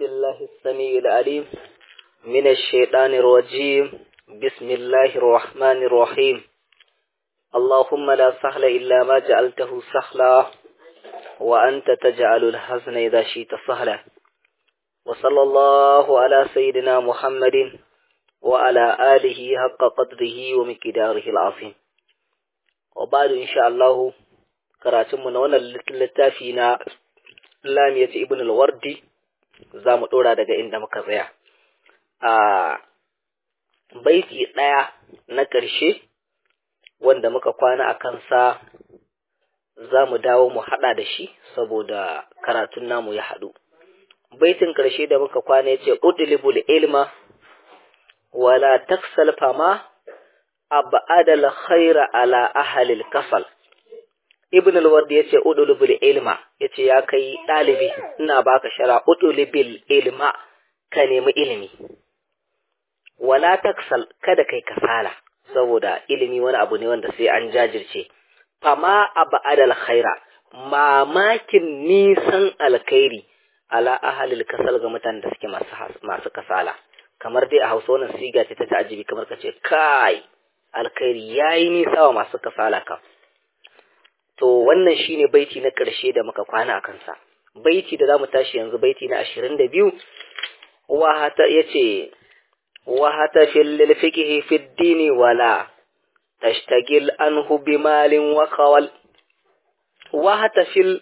بالله السميع العليم من الشيطان الرجيم. بسم الله الرحمن الرحيم. اللهم لا سهل إلا ما جعلته سهلا وأنت تجعل الحزن إذا شئت سهلا. وصلى الله على سيدنا محمد وعلى آله حق قدره ومقداره العظيم. وبعد إن شاء الله karatunmu na wannan littafi na Lamiyat Ibn al-Wardi za mu ɗora daga inda muka tsaya. A baiti ɗaya na ƙarshe wanda muka kwana a kansa za mu dawo mu haɗa da shi saboda karatun namu ya haɗu. Baitin ƙarshe da muka kwana ya ce, Udlibul ilma wala taksal fama abadal khaira ala ahalil kasal. Ibn al-Wardi yace udulul ilma, yace ya kai dalibi ina baka shara udulul ilma, ka nemi ilimi. Wala taksal, kada kai kasala, saboda ilimi wani abu ne wanda sai an jajirce. Fama abadal khaira, mamakin nisan alkhairi ala ahalil kasal ga mutanen da suke masu kasala. Kamar dai a Hausa wannan siga ce ta ta'ajibi, kamar kace kai alkhairi yayi nisa wa masu kasala kam. To wannan shine baiti na ƙarshe da muka kwana a kansa. Baiti da zamu tashi yanzu baiti na 22 wa hata fil fiqhi fi ad-din wala tashtagil anhu bimalin wa qawal. Wa hata fil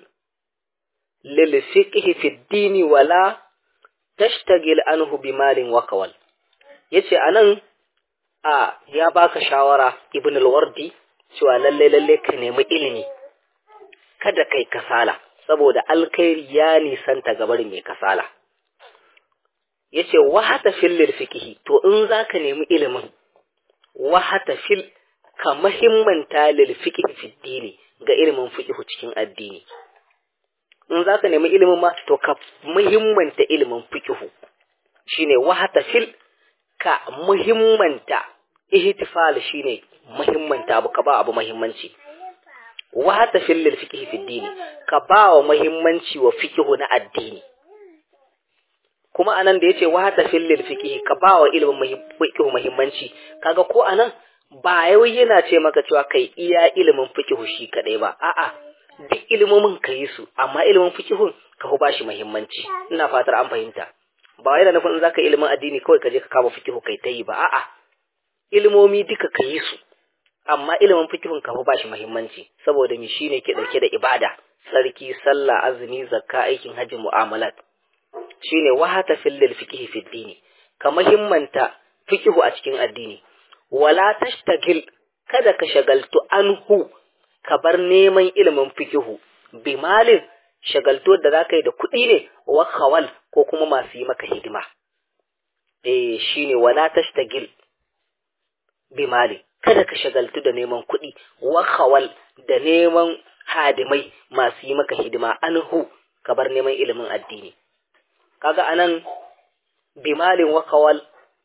fiqhi fi ad-din wala tashtagil anhu bimalin wa qawal. Yace anan ya baka shawara Ibn al-Wardi cewa lalle ka nemi ilimi, kada kai kasala, saboda alkhairi ya nisanta gabarin mai kasala. Yace wahata fil fiqhi, to in zaka nemi ilimin wahata fil, ka muhimmanta lil fiqhi fi dini, ga ilimin fiqh cikin addini. In zaka nemi ilimin ma to ka muhimmanta ilimin fiqh, shine wahata fil, ka muhimmanta. Ihtifal shine muhimmanta abu, ka ba abu muhimmanci. Wahata fil fiqh fi dini, ka ba wa muhimmanci wa fiqh na addini. Kuma anan da yace wahata fil fiqh, ka ba wa ilimin fiqh muhimmanci, kaga ko anan ba yau yana ce maka cewa kai iya ilimin fiqh shi kadai ba, a'a duk ilimomin ka yi su, amma ilimin fiqh ka ba shi muhimmanci. Ina fatar an fahimta. Ba wai da nufin in zaka ilimin addini kawai ka je ka kama fiqh kai tayi ba, a'a ilimomi duka ka yi su, amma ilimin fikihun ka ba shi muhimmanci, saboda mi shine ke dauke da ibada, sarki, sallah, azumi, zakka, aikin haji, mu'amalat. Shine wahata fil fiqhi fi dini, ka muhimmanta fikihu a cikin addini. Wala tashtagil, kada ka shagaltu anhu, ka bar neman ilimin fikihu bimalin, shagaltu da zaka yi da kuɗi ne, wa khawal, ko kuma masu yi maka hidima. Shine wala tashtagil bimali, kada ka shagaltu da neman kuɗi, wa khawal, da neman hadimai masu yi maka hidima, anhu, ka bar neman ilimin addini. Kaga anan bimalin wa khawal,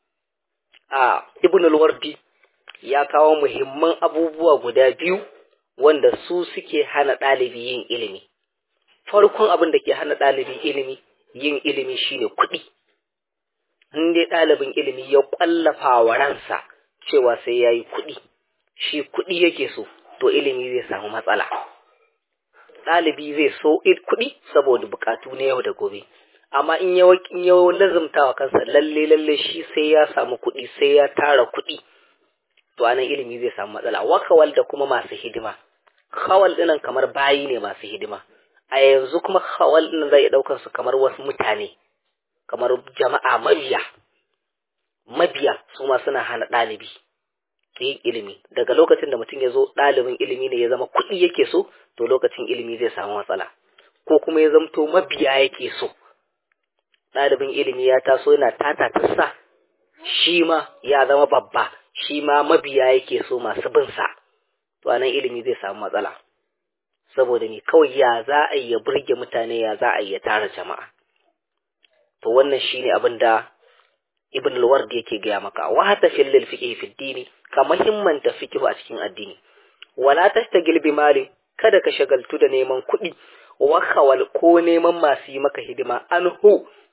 Ibn al-Wardi ya kawo muhimman abubuwa guda biyu wanda su suke hana ɗalibi yin ilimi. Farkon abin da ke hana ɗalibi yin ilimi shine kuɗi. In dai ɗalibin ilimi ya ƙwallafa wa ransa cewa sai ya yi kuɗi, shi kuɗi yake so, to ilimi zai samu matsala. Ɗalibi zai so kuɗi saboda buƙatu na yau da gobe, amma in ya lazumta wa kansa lalle shi sai ya samu kuɗi, sai ya tara kuɗi, to anan ilimi zai samu matsala. Wakawal da kuma masu hidima, khawal ɗinan kamar bayi ne masu hidima. A yanzu kuma khawal ɗinan zai ɗaukar su kamar wasu mutane, kamar jama'a mabiya su ma suna hana ɗalibi yin ilimi. Daga lokacin da mutum ya zo ɗalibin ilimi ne ya zama kuɗi yake so, to lokacin ilimi zai samu matsala. Ko kuma ya zamto mabiya yake so, ɗalibin ilimi ya taso yana tatatarsa, shi ma ya zama babba, shi ma mabiya yake so masu bin sa, to anan ilimi zai samu matsala. Saboda ni kawai ya za a yi ya burge mutane, ya za a yi ya tara jama'a. To wannan shine abin da Ibn al-Wardi yake gaya maka. Wa hata fil fiqhi fi dini, ka muhimmanta fiqhu a cikin addini. Wala tashtagil bi mali, kada ka shagaltu da neman kuɗi, wa khawal, ko neman masu yi maka hidima, anhu,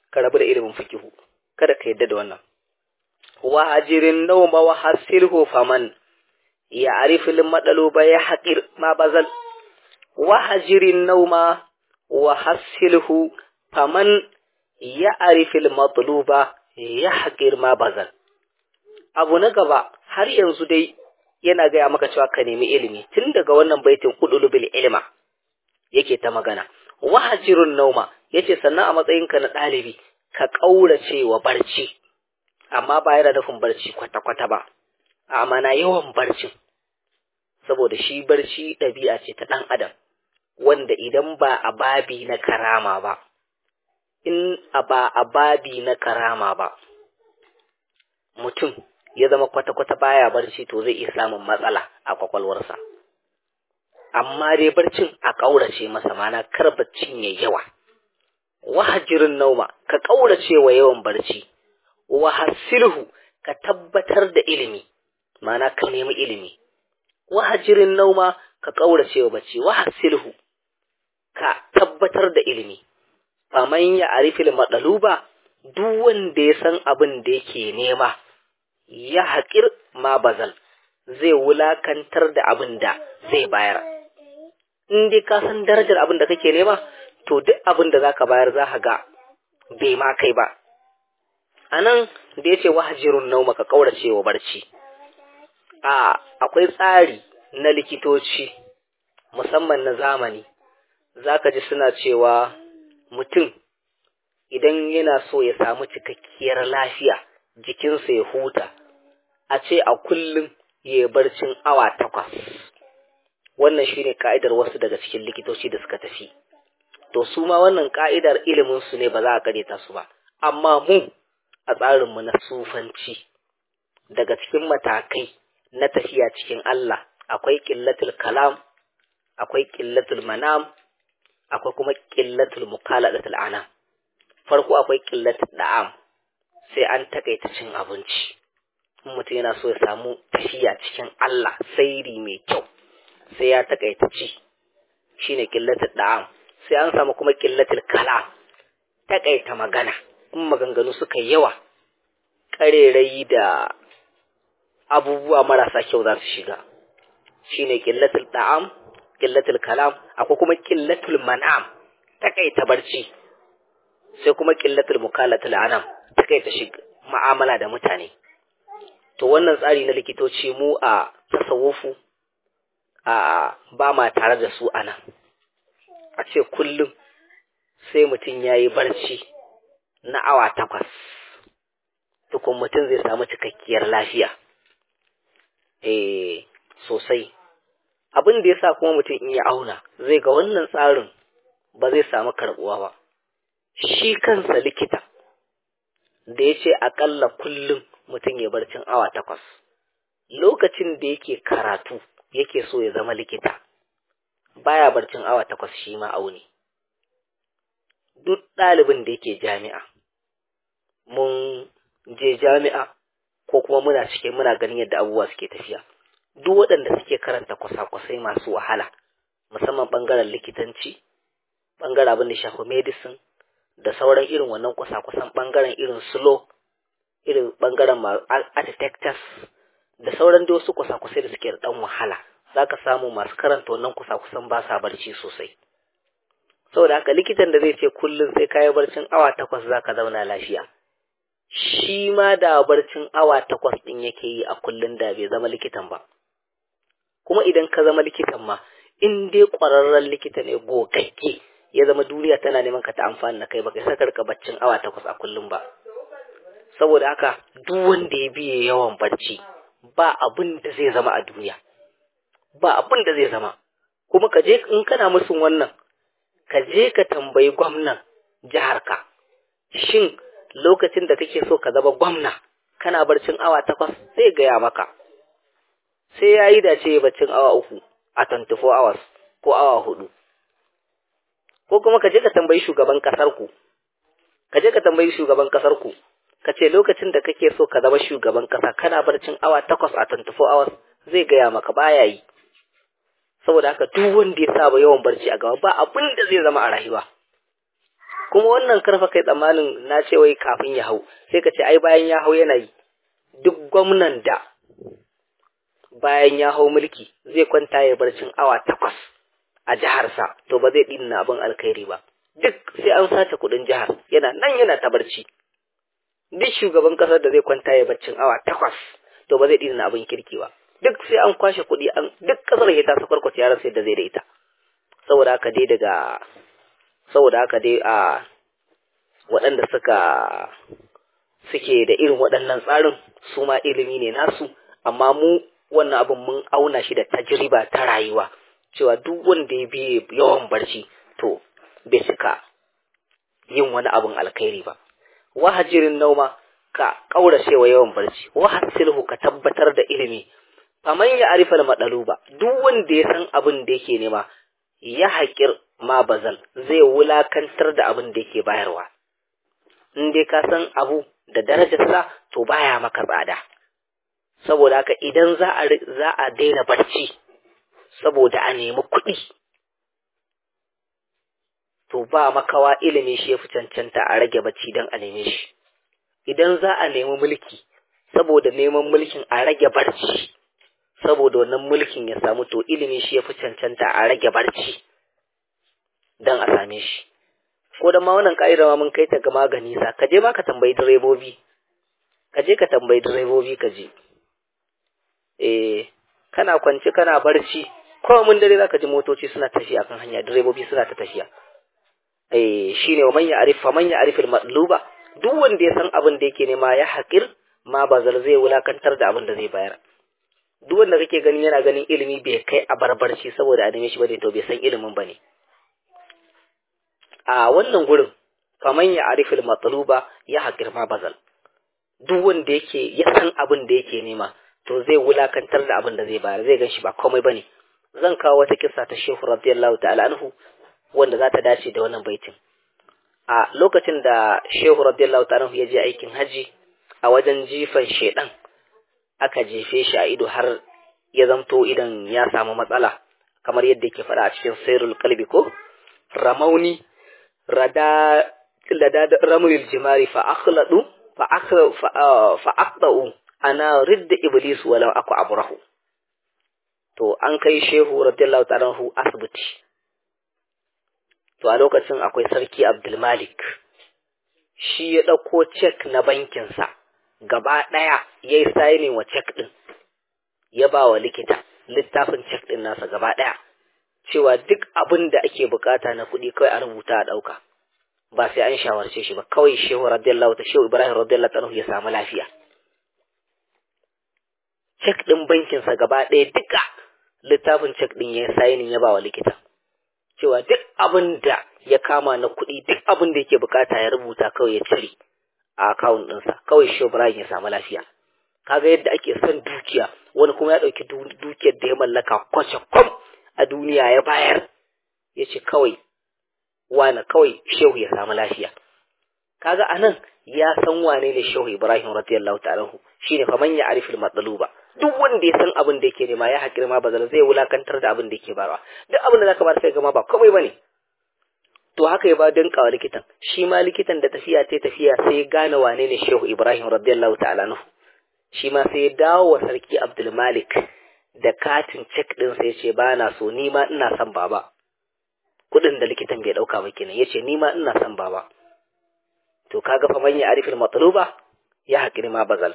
ka rabu da ilimin fikihu, kada ka yadda da wannan. Wa hajirin nauma wa hasilhu faman ya arifil madaluba ya haƙir ma bazal. Wa hajirin nauma wa hasilhu faman ya arifil madaluba ya haƙir ma bazal. Abu na gaba har yanzu dai yana gaya maka cewa ka nemi ilimi, tun daga wannan baitin udulubil ilma yake ta magana. Wa hajirun nauma yace sannan a matsayinka na ɗalibi ka ƙaurace wa barci, amma ba yana nufin barci kwata-kwata ba, amma na yawan barcin, saboda shi barci ɗabi'a ce ta ɗan adam wanda idan ba a babi na karama ba, ba a babi na karama ba, mutum ya zama kwata-kwata baya barci to zai iya samun matsala a kwakwalwarsa. Amma dai barcin a ƙaurace masa, mana kar baccin ya yawa. Wahajirin nauma ka ƙaurace wa yawan barci, wahasilhu ka tabbatar da ilimi, mana ka nemi ilimi. Wahajirin nauma ka ƙaurace wa bacci, wahasilhu ka tabbatar da ilimi. Faman ya arifil madaluba, duk wanda ya san abin da yake nema, ya haƙir ma bazal, zai wulakantar da abin da zai bayar. In dai ka san darajar abin da kake nema, to duk abin da zaka bayar za ka ga bai ma kai ba. Anan da yace wahjirun nauma ka kaurace wa barci, akwai tsari na likitoci musamman na zamani, zaka ji suna cewa mutum idan yana so ya samu cikakkiyar lafiya, jikinsa ya huta, a ce a kullum ya barcin awa 8. Wannan shine ka'idar wasu daga cikin likitoci da suka tafi. To su ma wannan ka'idar ilimin su ne, ba za a kareta su ba. Amma mu a tsarin mu na sufanci, daga cikin matakai na tafiya cikin Allah akwai qillatul kalam, akwai qillatul manam, akwai kuma qillatul mukaladatul anam. Farko akwai qillatul da'am, sai an takaita cin abinci. Mutum yana so ya samu tafiya cikin Allah, sairi mai kyau, sai ya takaita ci, shine qillatul da'am. Sai an samu kuma qillatul kalam, takaita magana. In maganganu suka yawa, karerayi da abubuwa marasa kyau za su shiga, shine qillatul da'am, qillatul kalam. Akwai kuma qillatul manam, takaita barci. Sai kuma qillatul mukalatul anam, takaita shiga mu'amala da mutane. To wannan tsari na likitoci mu a tasawufu ba ma tare da su anan. A ce kullum sai mutum ya yi barci na awa 8, tukun mutum zai samu cikakkiyar lafiya. Sosai. Abin da ya sa kuma mutum in ya auna, zai ga wannan tsarin ba zai samu karɓuwa ba. Shi kansa likita da ya ce aƙalla kullum mutum ya barcin awa 8, lokacin da yake karatu yake so ya zama likita, baya barcin awa 8 shi ma aune. Duk ɗalibin da yake jami'a, mun je jami'a ko kuma muna ganin yadda abubuwa suke tafiya, duk waɗanda suke karanta kwasa-kwasai masu wahala, musamman ɓangaren likitanci, ɓangaren abin da shafi medicine, da sauran irin wannan kwasa-kwasan ɓangaren irin slow, irin ɓangaren architectures, da sauran da wasu kwasa-kwasai da suke da ɗan wahala, za ka samu masu karanta wannan kwasa-kwasan ba sa barci sosai. Saboda haka likitan da zai ce kullum sai kayi barcin awa 8 za ka zauna lafiya, shi ma da barcin awa 8 ɗin yake yi a kullum da bai zama likitan ba. Kuma idan ka zama likitan ma, in dai ƙwararren likita ne gogagge, ya zama duniya tana neman ka ta amfani da kai, ba kai saka rika baccin awa 8 a kullum ba. Saboda haka duk wanda ya biye yawan barci, ba abin da zai zama a duniya, ba abin da zai zama. Kuma ka je, in kana musun wannan, ka je ka tambayi gwamnan jiharka, shin lokacin da kake so ka zama gwamna kana barcin awa 8? Zai gaya maka sai ya yi dace baccin awa 3 a 24 hours ko awa 4. Ko kuma ka je ka tambayi shugaban kasarku, ka ce lokacin da kake so ka zama shugaban kasa kana barcin awa 8 a 24 hours, zai gaya maka baya yi. Saboda haka duk wanda ya saba yawan barci a gaba, ba abin da zai zama a rayuwa. kuma wannan karfa kai tsammanin na ce wai kafin ya hau, sai ka ce ai bayan ya hau yana yi. Duk gwamnan da bayan ya hau mulki zai kwanta ya barcin awa 8 a jiharsa, to ba zai dinna abin alkhairi ba. Duk sai an sace kudin jihar, yana nan yana ta barci. Duk shugaban kasar da zai kwanta ya barcin awa 8, to ba zai dinna abin kirki ba. Duk sai an kwashe kudi, duk kasar ya ta sakwarkwace yaran sai da zai da ita. Saboda haka dai a waɗanda suke da irin waɗannan tsarin su ma ilimi ne nasu, amma mu wannan abin mun auna shi da tajriba ta rayuwa, cewa duk wanda ya biye yawan barci to bai cika yin wani abin alkhairi ba. Wahajirin nauma, ka kaurace wa yawan barci. Wahasilhu, ka tabbatar da ilimi. Faman ya arifal madaluba, duk wanda ya san abin da yake nema, ya haƙir ma bazal, zai wulakantar da abin da yake bayarwa. In dai ka san abu da darajarsa, to baya maka tsada. Saboda haka idan za a daina barci saboda a nemi kuɗi, to ba makawa ilimi shi ya fi cancanta a rage bacci don a neme shi. Idan za a nemi mulki saboda neman mulkin a rage barci saboda wannan mulkin ya samu, to ilimi shi ya fi cancanta a rage barci don a same shi. Ko da ma wannan ka'ida ma mun kai ta ga magani sa, ka je ma ka tambayi direbobi, ka je. Kana kwance kana barci, ko mun dare zaka ji motoci suna tafiya kan hanya, direbobi suna ta tafiya. Shine man ya arif al-matluba, duk wanda ya san abin da yake nema ya haƙir ma bazal, zai wulakantar da abin da zai bayar. Duk wanda kake gani yana ganin ilimi bai kai a barbarci saboda a neme shi bane, to bai san ilimin bane. A wannan gurin faman ya arif al-matluba ya haƙir ma bazal, duk wanda yake ya san abin da yake nema, to zai wulakantar da abin da zai bayar, zai ganshi ba komai bane. Zan kawo wata kissa ta Shehu radiyallahu ta'ala anhu wanda za ta dace da wannan baitin. A lokacin da Shehu radiyallahu ta'ala anhu ya je aikin haji, a wajen jifan shedan aka jefe shi a ido har ya zamto idan ya samu matsala, kamar yadda yake faɗa a cikin Sairul Qalbi ko ramauni rada ramul jimari fa aqda'u ana ridda iblis walau aku abrahu. To an kai Shehu radiyallahu ta'ala anhu asibiti. To a lokacin akwai sarki Abdul Malik, shi ya ɗauko cek na bankinsa gaba ɗaya, ya yi signing wa cek ɗin, ya ba wa likita littafin cek ɗin nasa gaba ɗaya, cewa duk abin da ake bukata na kuɗi kawai a rubuta a ɗauka, ba sai an shawarce shi ba, kawai Shehu Ibrahim radiyallahu ta'ala ya samu lafiya. Cek ɗin bankinsa gaba ɗaya duka littafin cek ɗin ya yi signing ya ba wa likita, cewa duk abin da ya kama na kuɗi, duk abin da yake bukata ya rubuta kawai ya cire a akawun ɗinsa, kawai Shehu Ibrahim ya samu lafiya. Kaga yadda ake son dukiya, wani kuma ya ɗauki dukiyar da ya mallaka kwace kwam a duniya ya bayar, ya ce kawai Shehu ya samu lafiya. Kaga anan ya san wane ne Shehu Ibrahim radiyallahu ta'ala, shine fa man ya arifil matsaluba, duk wanda ya san abin da yake nema ya haƙir ma bazal, zai wulakantar da abin da yake barawa. Duk abin da zaka bar sai gama ba komai bane. To haka ya ba dinka wa likitan, shi ma likitan da tafiya sai gane wane ne Shehu Ibrahim radiyallahu ta'ala, shi ma sai ya dawo wa sarki Abdul Malik da katin cek din, sai ya ce ba na so, ni ma ina son baba. Kudin da likitan bai dauka ba kenan, yace ni ma ina son baba. To kaga fa man ya arifil matluba ya haƙir ma bazal.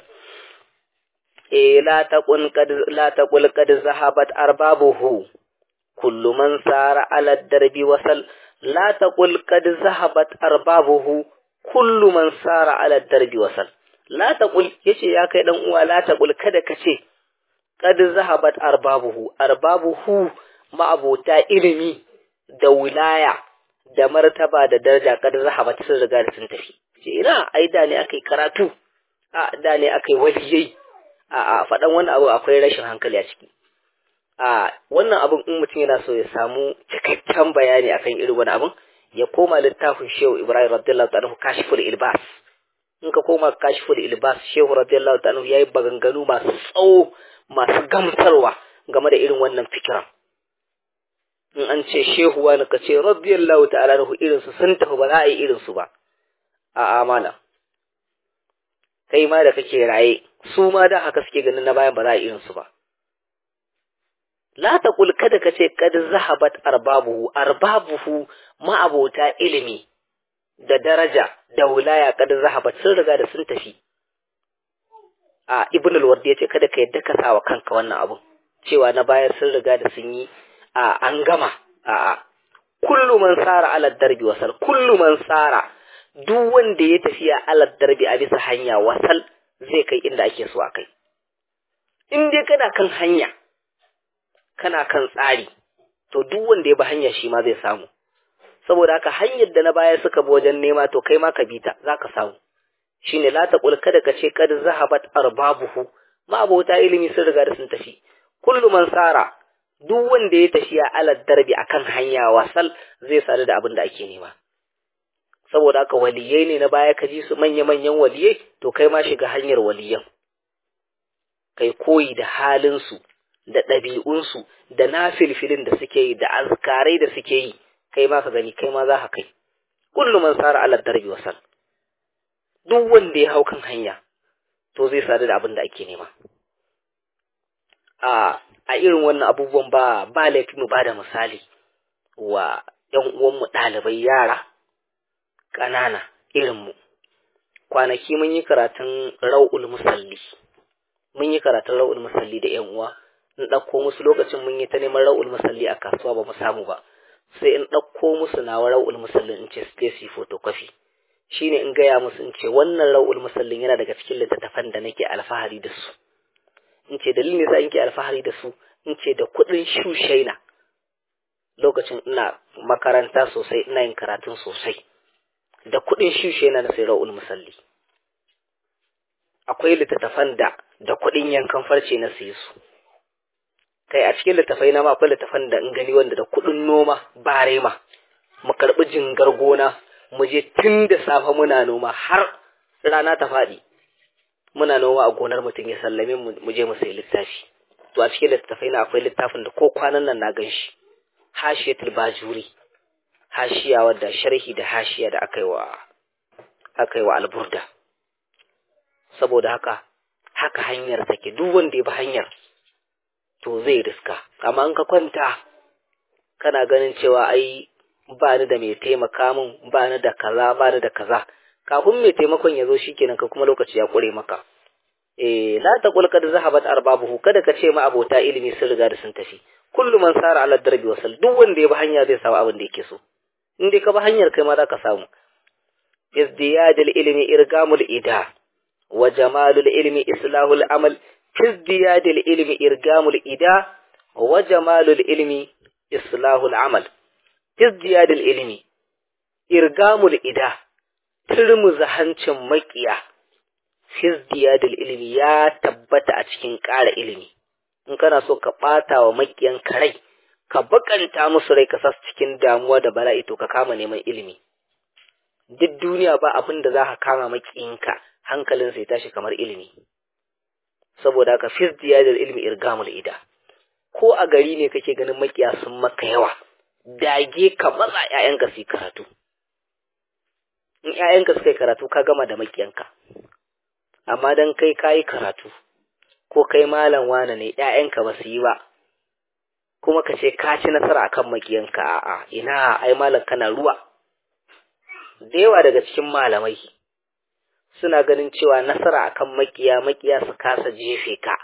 La taqul qad zahabat arbabuhu, kullu man sara ala darbi wasal. La taqul qad zahabat arbabuhu, kullu man sara ala darbi wasal. La taqul, yace ya kai dan uwa, la taqul, kada ka ce qad zahabat arbabuhu ma'abota ilimi da wilaya da martaba da daraja, qad zahabat, sun riga da sun tafi. Ce ina ai da ne akai karatu, da ne akai waliyai. Faɗan wannan abu akwai rashin hankali a ciki. Wannan abun in mutum yana so ya samu cikakken bayani akan irin wani abun, ya koma littafin Shehu Ibrahim radiyallahu ta'ala Kashiful Ilbas. In ka koma Kashiful Ilbas, Shehu radiyallahu ta'ala yayi baganganu masu tsawo, masu gamsarwa game da irin wannan fikiran. in an ce shehuwa na ka ce radiyallahu ta'ala anhu irinsu sun tafi ba za a yi irinsu ba a amana kai ma da kake raye su ma da haka suke ganin na bayan ba za a yi irinsu ba la taqul kada ka ce kad zahabat arbabuhu ma'abota ilimi da daraja da wilaya kad zahabat sun riga da sun tafi a ibn al-wardi yace kada ka yadda ka sawa kanka wannan abun cewa na baya sun riga da sun yi an gama kullu man sara ala darbi wasal kullu man sara duk wanda ya tafiya ala darbi a bisa hanya wasal zai kai inda ake so a kai in dai kana kan hanya kana kan tsari to duk wanda ya bi hanya shi ma zai samu saboda haka hanyar da na baya suka bi wajen nema to kai ma ka bi ta zaka samu shine la taqul kada ka ce kad zahabat arbabuhu ma abota ilimi sun riga da sun tafi kullu man sara duk wanda ya tafiya ala darbi akan hanya wasal zai sadu da abin da ake nema saboda haka waliyai ne na baya ka ji su manya-manyan waliyai to kai ma shiga hanyar waliyan kai koyi da halinsu da ɗabi'unsu da nafilfilin da suke yi da azkarai da suke yi kai ma ka gani kai ma za ka kai kullu man sara ala darbi wasal duk wanda ya hau kan hanya to zai sadu da abin da ake nema a irin wannan abubuwan ba laifin mu ba da misali wa ƴan uwanmu ɗalibai yara ƙanana irinmu kwanaki mun yi karatun rau'ul musalli da ƴan uwa in ɗauko musu lokacin mun yi ta neman rau'ul musalli a kasuwa ba mu samu ba sai in ɗauko musu nawa rau'ul musalli in ce Stacy photocopy shine in gaya musu in ce wannan rau'ul musallin yana daga cikin littattafan da nake alfahari da su in ce dalilin yasa in ke alfahari da su in ce da kuɗin shushaina lokacin ina makaranta sosai ina yin karatun sosai da kuɗin shushaina na sai ra'ul musalli akwai littattafan da kuɗin yankan farce na saye su kai a cikin littattafai na ma akwai littattafan da in gani wanda da kuɗin noma barema mu karɓi jingar gona mu je tun da safe muna noma har rana ta faɗi muna noma a gonar mutum ya sallame mu je mu sayi littafi to a cikin littafai na akwai littafin da ko kwanan nan na gan shi hashiyatul bajuri hashiya wadda sharhi da hashiya da aka yi wa alburda saboda haka hanyar take duk wanda ya bi hanyar to zai riska amma in ka kwanta kana ganin cewa ai ba ni da mai taimaka min ba ni da kaza kafin mai taimakon ya zo shikenan ka kuma lokaci ya kure maka la taqul kad zahabat arbabuhu kada ka ce ma abota ilimi sun riga da sun tafi kullu man sara ala darbi wasal duk wanda ya bi hanya zai samu abin da yake so in dai ka bi hanyar kai ma za ka samu izdiyadul ilmi irgamul ida wa jamalul ilmi islahul amal izdiyadul ilmi irgamul ida wa jamalul ilmi islahul amal izdiyadul ilmi irgamul ida turmuza hancin makiya fizdiyadul ilimi ya tabbata a cikin ƙara ilimi in kana so ka ɓata wa makiyan rai ka bakanta musu rai ka sa cikin damuwa da bala'i to ka kama neman ilimi duk duniya ba abin da za ka kama makiyinka hankalin sai tashi kamar ilimi saboda haka fizdiyadul ilimi irgamul ida ko a gari ne kake ganin makiya sun maka yawa dage ka matsa ƴaƴanka su karatu in ƴaƴanka suka yi karatu ka gama da makiyanka amma dan kai kayi karatu ko kai malam wane ne ƴaƴanka ba su yi ba kuma ka ce ka ci nasara akan makiyanka a'a ina ai malam kana ruwa da yawa daga cikin malamai suna ganin cewa nasara akan makiya su kasa jefe ka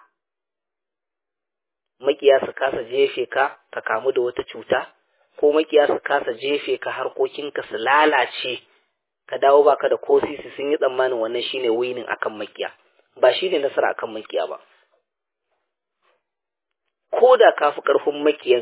ka kamu da wata cuta ko makiya su kasa jefe ka harkokinka su lalace ka dawo baka da ko sisi sun yi tsammanin wannan shine winning akan makiya ba shine nasara akan makiya ba ko da kafi karfin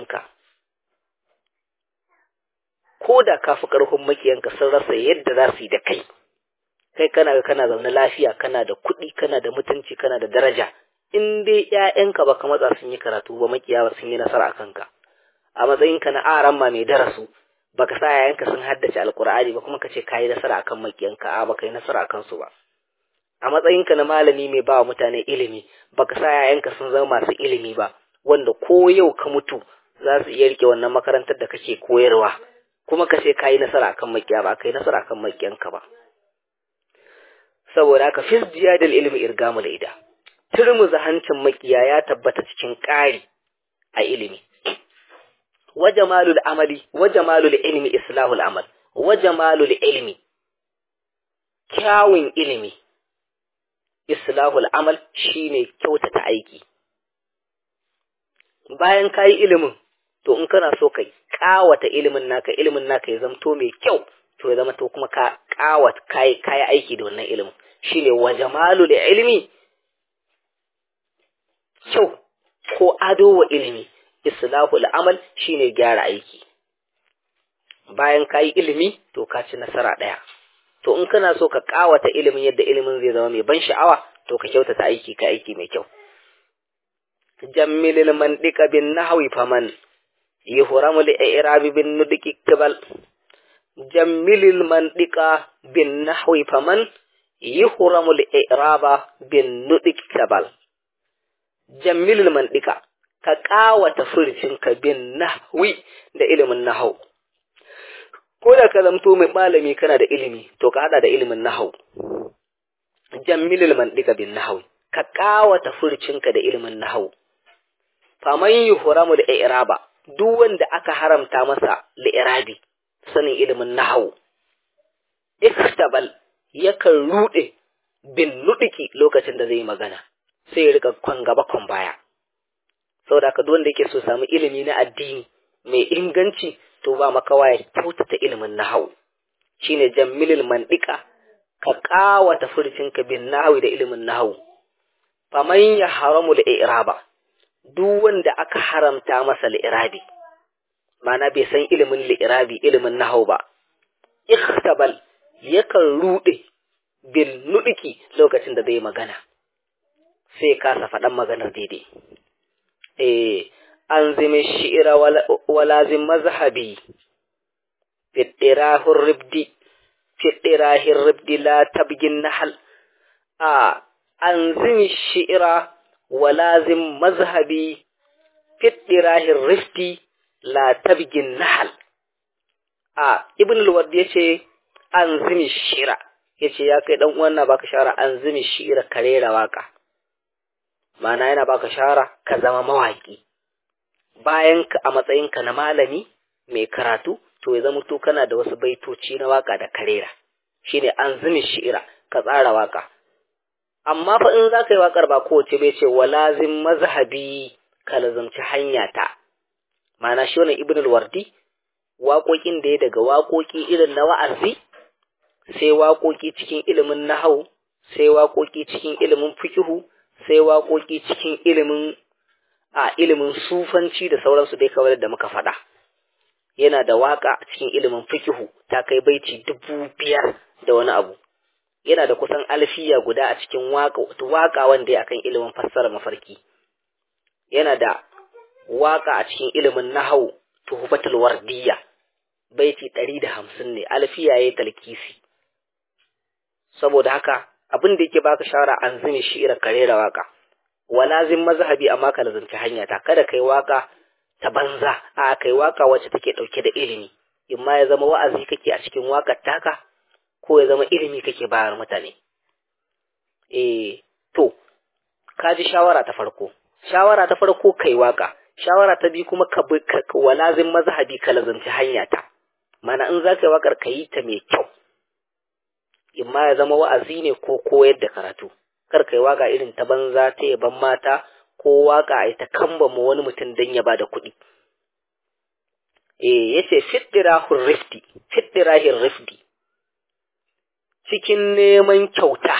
makiyanka sun rasa yadda za su yi da kai kana zaune lafiya kana da kuɗi kana da mutunci kana da daraja in dai ƴaƴanka baka matsa sun yi karatu ba makiya ba sun yi nasara akan ka a matsayinka na aran ma mai darasu baka sa yayanka sun haddace alkur'ani ba kuma kace kai nasara akan makiyanka a baka yi nasara akan su ba a matsayinka na malami mai ba mutane ilimi baka sa yayanka sun zama masu ilimi ba wanda ko yau ka mutu za su iya rike wannan makarantar da kake koyarwa kuma ka ce kai nasara akan makiya ba kai nasara akan makiyanka ba. Saboda haka fis jiyadil ilmi irgamul ida, turmuza hancin makiya ya tabbata cikin ƙari a ilimi. Wa jamalul amali wa jamalul ilmi islahul amal, wa jamalul ilmi kyawun ilimi, islahul amal shine kyautata aiki. Bayan kayi ilimin, to in kana so kai kawata ilimin naka ya zamto mai kyau, to ya zama to kuma ka kawata kai aiki da wannan ilimin. Shine wa jamalul ilmi, kyau ko ado wa ilimi, islahul amal shine gyara aiki. Bayan kayi ilimi, to ka ci nasara ɗaya. To in kana so ka kawata ilimin yadda ilimin zai zama mai ban sha'awa, to ka kyautata aiki, ka aiki mai kyau. Jammilil mandika bin nahwi faman yuhramu al-i'rab bin nudqi kabal. Jammilil mandika bin nahwi faman yuhramu al-i'rab bin nudqi kabal. Jammilil mandika, ka kawata furcinka bin nahwi da ilimin nahwu. Ko da ka zamto mai malami kana da ilimi, to ka hada da ilimin nahwu. Jammilil mandika bin nahwi, ka kawata furcinka da ilimin nahwu. Faman yuhramu al-i'raba, duk wanda aka haramta masa li'irabi, sanin ilimin nahwu, iktabal, yakan rude bin nudiki lokacin da zai magana, sai ya rika kwan gaba kwan baya. Saboda haka duk wanda yake so samu ilimi na addini mai inganci, to ba makawa ya kyautata ilimin nahwu. Shine jammilil mandika, ka kawata furcinka bin nahwi da ilimin nahwu. Faman yahramu al-i'raba, duk wanda aka haramta masa li'irabi, mana bai san ilimin li'irabi, ilimin nahwu ba, ikhtabal, yakan rude bil nudiki lokacin da zai magana, sai kasa faɗan maganar daidai. Anzimi shi'ira walazim mazhabi fitirahur ribdi la tabgin nahal. Anzimi shi'ira walazim mazhabi fitirahir rifti la tabgin nahal. Ibn al-Wardi yace anzimi shira, yace ya kai dan uwan na baka shara, anzimi shira, karera waka. Mana yana baka shara ka zama mawaki. Bayan ka a matsayinka na malami mai karatu, to ya zama to kana da wasu baitoci na waka da karera. Shine anzimi shira, ka tsara waka. Amma fa in za ka yi waƙar ba kowace bai ce walazim mazhabi, ka lazumci hanyata. Ma'ana shi wannan Ibn al-Wardi, waƙoƙin da ya daga waƙoƙi irin na wa'azi, sai waƙoƙi cikin ilimin nahwu, sai waƙoƙi cikin ilimin fiqhu, sai waƙoƙi cikin ilimin sufanci da sauransu dai kawai da muka faɗa. Yana da waƙa cikin ilimin fiqhu ta kai baiti 5,000 da wani abu. Yana da kusan alfiya guda a cikin waƙa wanda ya akan ilimin fassara mafarki. Yana da waƙa a cikin ilimin nahwu, tuhfatul wardiyya, baiti 150 ne, alfiya yayi talkisi. Saboda haka abin da yake baka shawara, anzimi shi'ira, karera waka. Walazim mazhabi, amma ka lazanci hanyata, kada kai waka ta banza, kai waka wacce take dauke da ilimi. Imma ya zama wa'azi kake a cikin wakar taka, ko ya zama ilimi kake bayar mutane. To kaji shawara ta farko. Shawara ta farko kai waka. Shawara ta biyu kuma ka walazim mazhabi, ka lazanci hanyata. Mana in za ka yi wakar ka yi ta mai kyau. Imma ya zama wa'azi ne ko koyar da karatu. Kar kai waka irin ta banza ta yaban mata, ko waka ai ta kambama wani mutum dan ya bada kuɗi. Yace fitirahur rifti, cikin neman kyauta.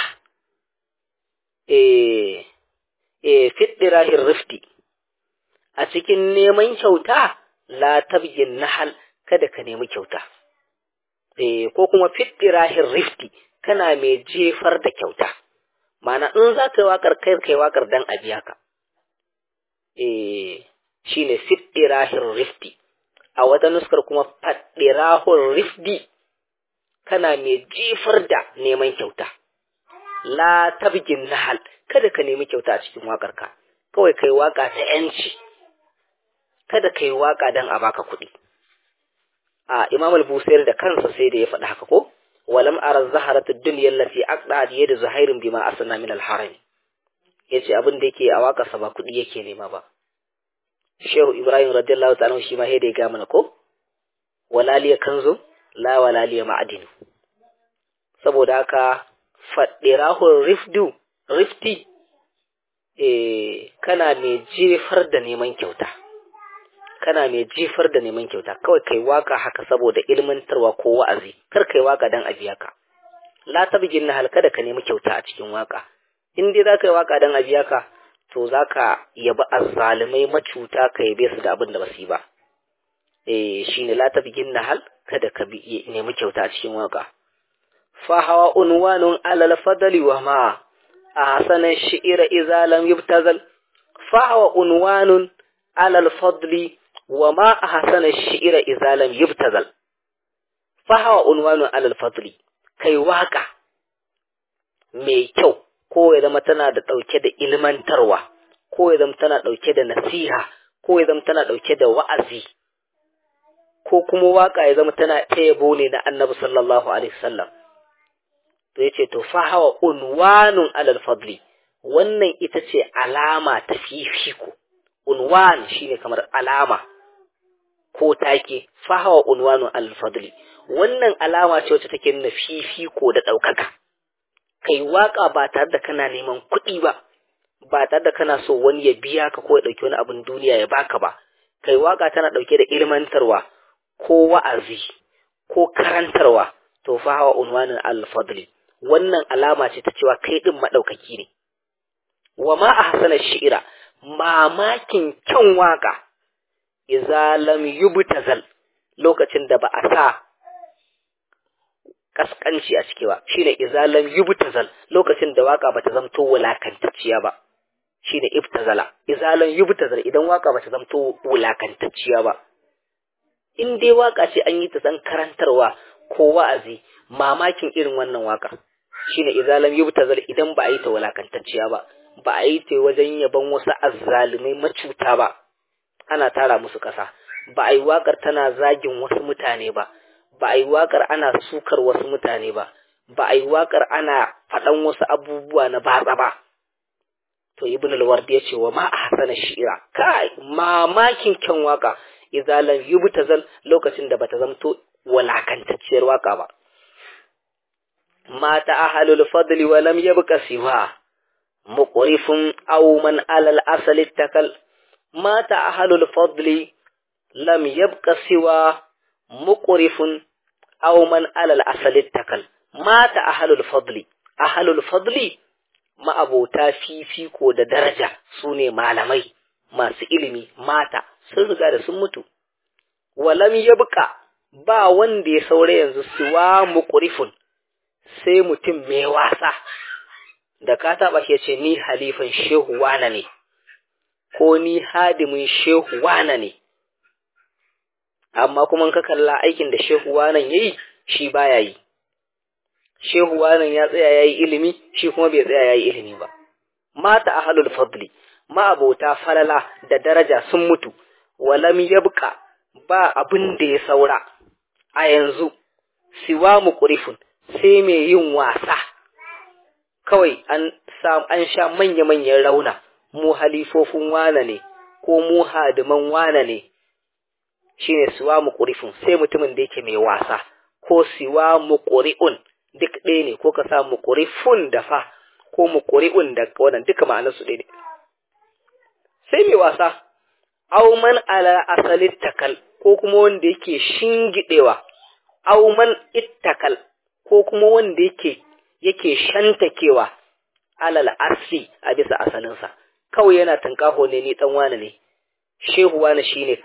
Fitirahir rifti, a cikin neman kyauta, la tabgin nahal, kada ka nemi kyauta. Ko kuma fitirahir rifti, kana mai jefar da kyauta. Mana in za ka yi waƙar, kai waƙar dan a biya ka. Shine fitirahir rifti. A wata nuskar kuma fadirahur rifdi, kana mai jefar da neman kyauta. La tabgin nahal, kada ka nemi kyauta a cikin waƙarka. Kawai kai waƙa ta ‘yanci, kada kai waka dan a baka kuɗi. Imam al-Busairi da kansa sai da ya faɗi haka ko walam ara zaharatud dunya allati aqda yad zuhairin bima asna min al-haram, yace abin da yake a waka sa ba kuɗi yake nema ba. Shehu Ibrahim radiyallahu ta'ala shi ma da ya ga mana ko walaliya kanzu la walaliya ma'adinu, saboda haka faɗirahu rifti kana mai jefar da neman kyauta, kawai kai waka haka saboda ilmantarwa ko wa'azi, kar kai waka dan abiya ka. La tabgin na halka da ka nemi kyauta a cikin waka. In dai zaka yi waka dan abiya ka, to zaka yabi azzalimai macuta ka yabe su da abin da basu yi ba. Shine la tabgin na hal kada ka nemi kyauta a cikin waka. Fa hawa unwanun alal fadli wa ma ahsana shi'ira idza lam yubtazal. Fa hawa unwanun alal fadli wa ma ahsana shi'ira idza lam yubtazal. Fa hawa unwanun alal fadli, kai waka mai kyau, ko ya zama tana da dauke da ilmantarwa, ko ya zama tana dauke da nasiha, ko ya zama tana dauke da wa'azi, ko kuma waka ya zama tana tayabo ne na Annabi sallallahu alaihi wasallam. To yace to fa hawa unwanun alal fadli, wannan ita ce alama ta fifiko. Unwan shine kamar alama ko take, fa hawa unwanun alal fadli, wannan alama ce wacce take nuna fifiko da daukaka. Kai waka ba tare da kana neman kuɗi ba, ba tare da kana so wani ya biya ka ko ya dauki wani abin duniya ya baka ba. Kai waka tana dauke da ilmantarwa ko wa'azi ko karantarwa, to fa hawa unwanun alal fadli, wannan alama ce ta cewa kai din madaukaki ne. Wa ma ahsana shi'ira, mamakin kyan waka idza lam yubtazal, lokacin da ba a sa kaskanci a ciki ba, shine idza lam yubtazal, lokacin da waka bata zamto wulakantacciya ba, shine ibtazala. Idza lam yubtazal, idan waka bata zamto wulakantacciya ba. In dai waka ce an yi ta san karantarwa ko wa'azi, mamakin irin wannan waka shine idza lam yubtazal, idan ba a yi ta wulakantacciya ba, ba a yi ta wajen yaban wasu azzalumai macuta ba ana tara musu ƙasa, ba a yi wakar tana zagin wasu mutane ba, ba a yi wakar ana sukar wasu mutane ba, ba a yi wakar ana faɗan wasu abubuwa na batsa ba. To Ibn al-Wardi ya ce wa ma ahsana shi'ira, kai mamakin kyan waka idza lam yubtazal, lokacin da bata zamto walakantacciyar waka ba. Mata ahlul fadli wa lam yabqa siwa muqrifun aw man alal asali takal. Mata ahlul fadli lam yabqa siwa muqrifun aw man alal asali takal. Mata ahlul fadli ma'abota fifiko da daraja, sune malamai masu ilimi, mata sun riga da sun mutu. Walam yabqa, ba wanda ya saura yanzu siwa muqrifun, sai mutum mai wasa da ka taba shi ce ni halifan shehu wana ne, ko ni hadimin shehu wana ne, amma kuma ka kalla aikin da shehu wanan yayi shi baya yi. Shehu wanan ya tsaya yayi ilimi, shi kuma bai tsaya yayi ilimi ba. Mata ahlul fadli, ma'abota falala da daraja sun mutu. Walam yabqa, ba abin da ya saura a yanzu siwa muqrifun, sai mai yin wasa. Kawai an sha manya-manyan rauna, mu halifofin wana ne ko mu hadiman wana ne, shine siwa muqrifun, sai mutumin da yake mai wasa, ko siwa muqri'un duk ɗaya ne, ko ka sa muqrifun da fa ko muqri'un da wannan duka ma'anar su ɗaya ne. Sai mai wasa, aw man ala asali takal, ko kuma wanda yake shingidewa, aw man ittakal, ko kuma wanda yake shantakewa alal asli, a bisa asalinsa. Kawai yana tankaho ne, ni dan wani ne, shehu wani shine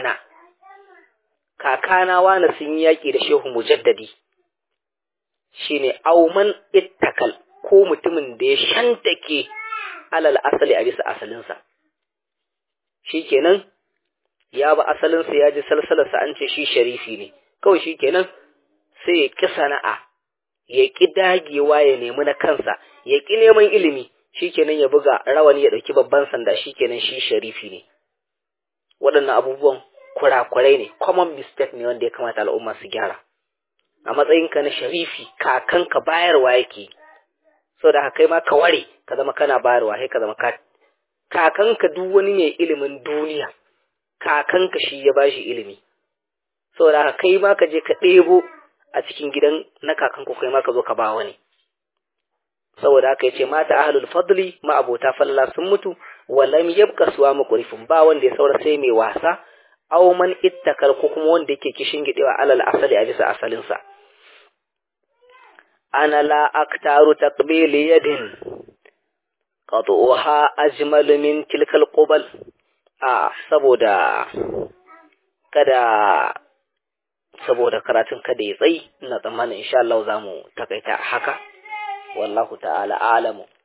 kakana wani sun yi yaki da shehu mujaddadi, shine auman ittakal, ko mutumin da ya shantake alal asali, a bisa asalinsa. Shikenan ya ba asalinsa, ya ji salsalarsa, an ce shi sharifi ne, kawai shikenan sai ya ƙi sana'a, ya ƙi dagewa ya nemi na kansa, ya ƙi neman ilimi, shikenan ya buga rawani ya ɗauki babban sanda, shikenan shi sharifi ne. waɗannan abubuwan kurakurai ne, common mistake ne wanda ya kamata al'umma su gyara. A matsayinka na sharifi, kakanka bayarwa yake, so da kai ma ka ware ka zama kana bayarwa, sai ka zama kakanka duk wani mai ilimin duniya, kakanka shi ya bashi ilimi, so da kai ma ka je ka ɗebo a cikin gidan na kakanku, kai ma ka zo ka ba wani. Saboda haka yace mata ahlul fadli, ma abota falala sun mutu, walam yabqa suwa muqrifun, ba wanda ya saura sai mai wasa, aw man ittakal, ko kuma wanda yake kishin gidewa alal asali, a bisa asalin sa. Ana la aktaru taqbil yadin qatuha ajmal min tilkal qubal. Saboda karatun kada ya tsayi, ina tsammanin insha Allah zamu takaita haka. Wallahu ta'ala a'lamu.